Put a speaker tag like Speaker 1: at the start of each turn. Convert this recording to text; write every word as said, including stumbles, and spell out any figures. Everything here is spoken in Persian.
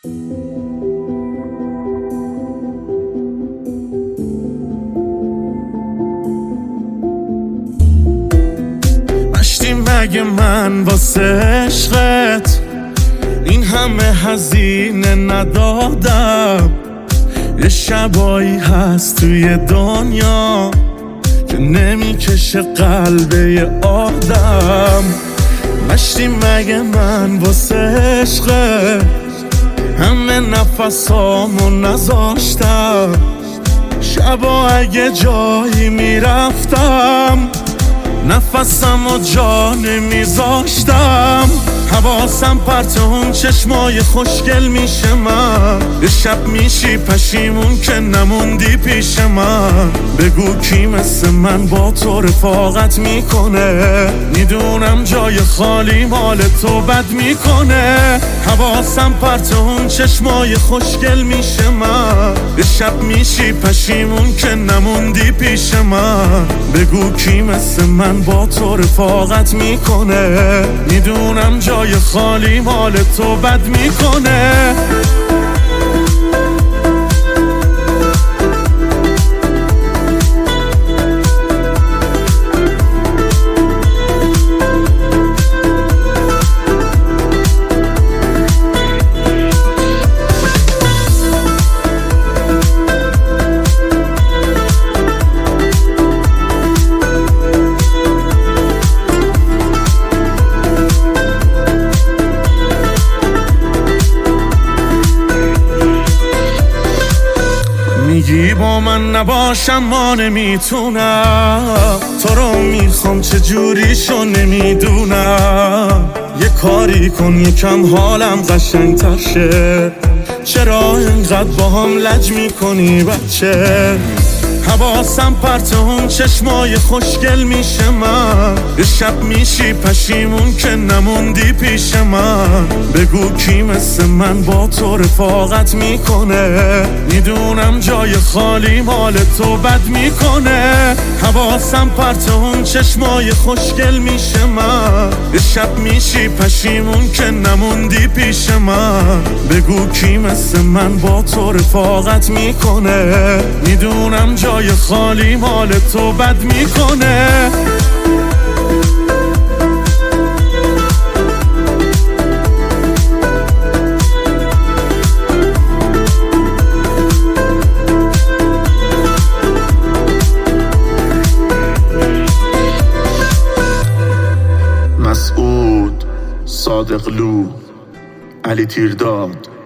Speaker 1: مشتی مگه من واسه عشقت این همه هزینه ندادم؟ یه شبایی هست توی دنیا که نمیکشه قلب یه آدم. مشتی مگه من واسه عشقت همه نفسامو نذاشتم؟ شبا اگه جایی میرفتم نفسم و جا نمیذاشتم. حواسم پرت اون چشمای خوشگل میشه من، یه شب میشی پشیمون که نموندی پیش من. بگو کی مثل من با تو رفاقت میکنه؟ میدونم جای خالی مال تو بد میکنه. حواسم پرت اون چشمای خوشگل میشه من، یه شب میشی پشیمون که نموندی پیش من. بگو کی مثل من با تو رفاقت میکنه؟ میدونم جای خالی مال تو بد میکنه. میگی با من نباشم ما نمیتونم، تو رو میخوام چجوری شو نمیدونم. یه کاری کن یکم حالم قشنگ تر شه، چرا اینقدر با هم لج میکنی بچه؟ حواسم پرت اون چشمای خوشگل میشه من، یه شب میشی پشیمون که نموندی پیش من. بگو کی مثل من با تو رفاقت میکنه؟ میدونم جای خالی مال تو بد میکنه. حواسم پرت اون چشمای خوشگل میشه من، یه شب میشی پشیمون که نموندی پیش من. بگو کی مثل من با تو رفاقت میکنه؟ میدونم جای خالی مال تو بد میکنه.
Speaker 2: مسعود صادقلو، علی تیرداد.